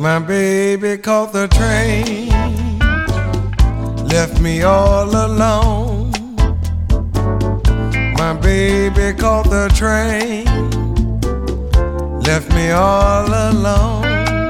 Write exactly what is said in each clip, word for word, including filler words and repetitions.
My baby caught the train, left me all alone. My baby caught the train, left me all alone.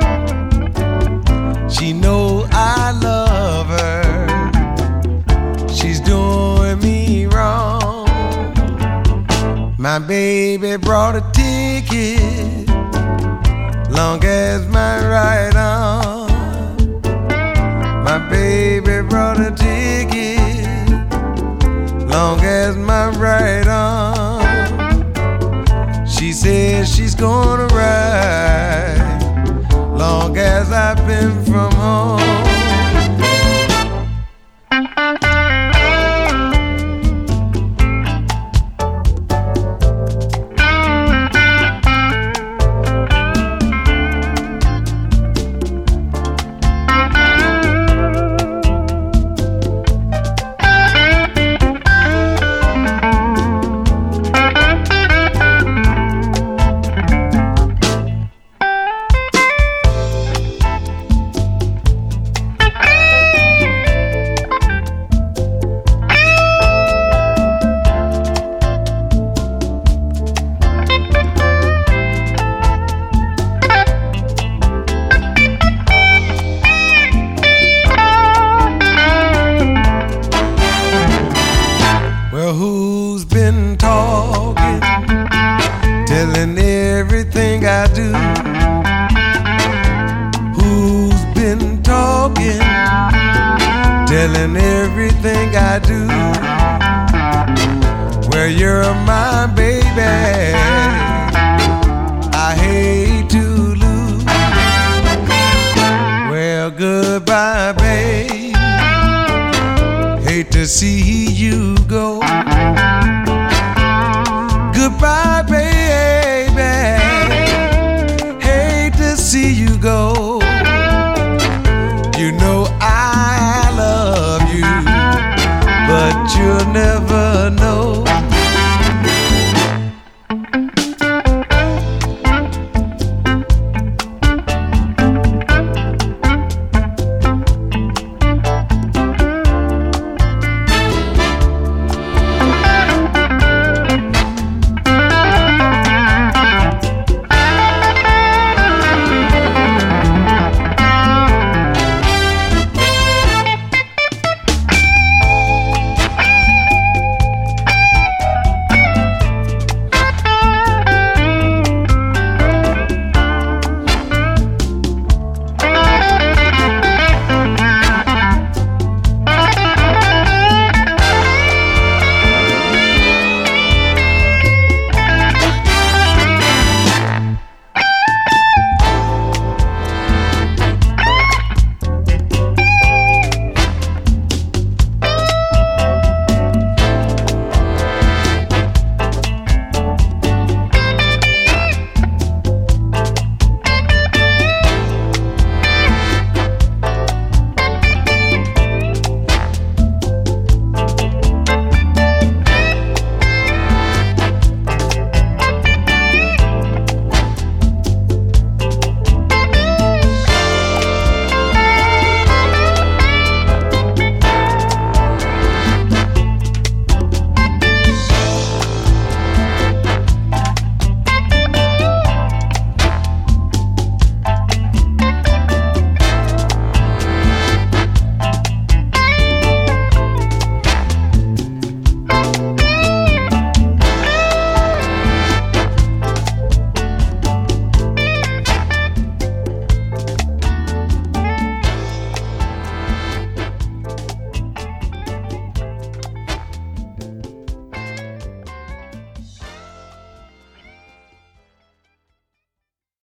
She know I love her, she's doing me wrong. My baby brought a ticket, long as my right arm. My baby brought a ticket, long as my right arm. She says she's gonna ride, long as I've been from home. Who's been talking, telling everything I do? Who's been talking, telling everything I do? Well, you're my baby, I hate to lose. Well, goodbye, babe, hate to see you go. Goodbye, baby, hate to see you go. You know I love you, but you'll never know.